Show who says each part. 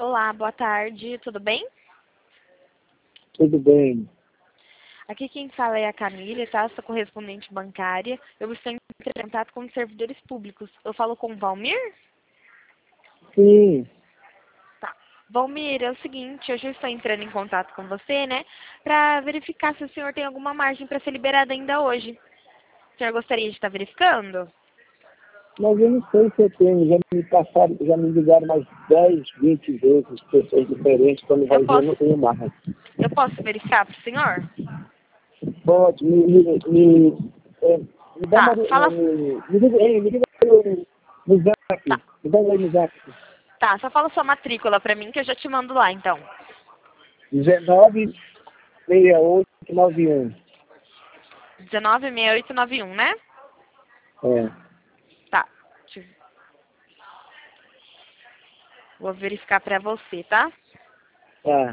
Speaker 1: Olá, boa tarde, tudo bem?
Speaker 2: Tudo bem.
Speaker 1: Aqui quem fala é a Camila, tá? Sou correspondente bancária. Eu estou em contato com os servidores públicos. Eu falo com o Valmir?
Speaker 2: Sim,
Speaker 1: Tá. Valmir, é o seguinte, eu já estou entrando em contato com você, né? Para verificar se o senhor tem alguma margem para ser liberado ainda hoje. O senhor gostaria de estar verificando?
Speaker 2: mas eu não sei se eu tenho. Já me ligaram mais 10, 20 vezes, pessoas diferentes, quando
Speaker 1: Eu
Speaker 2: vai ver eu
Speaker 1: posso,
Speaker 2: não tenho mais.
Speaker 1: eu posso verificar para o senhor?
Speaker 2: Pode, me dá uma.
Speaker 1: Tá, fala.
Speaker 2: Me liga no
Speaker 1: Tá,
Speaker 2: Zap. Me dá aí no Zap.
Speaker 1: tá, só fala sua matrícula para mim que eu já te mando lá, então.
Speaker 2: 196891.
Speaker 1: 196891, né?
Speaker 2: É.
Speaker 1: Tá. Vou verificar pra você, tá?
Speaker 2: Tá.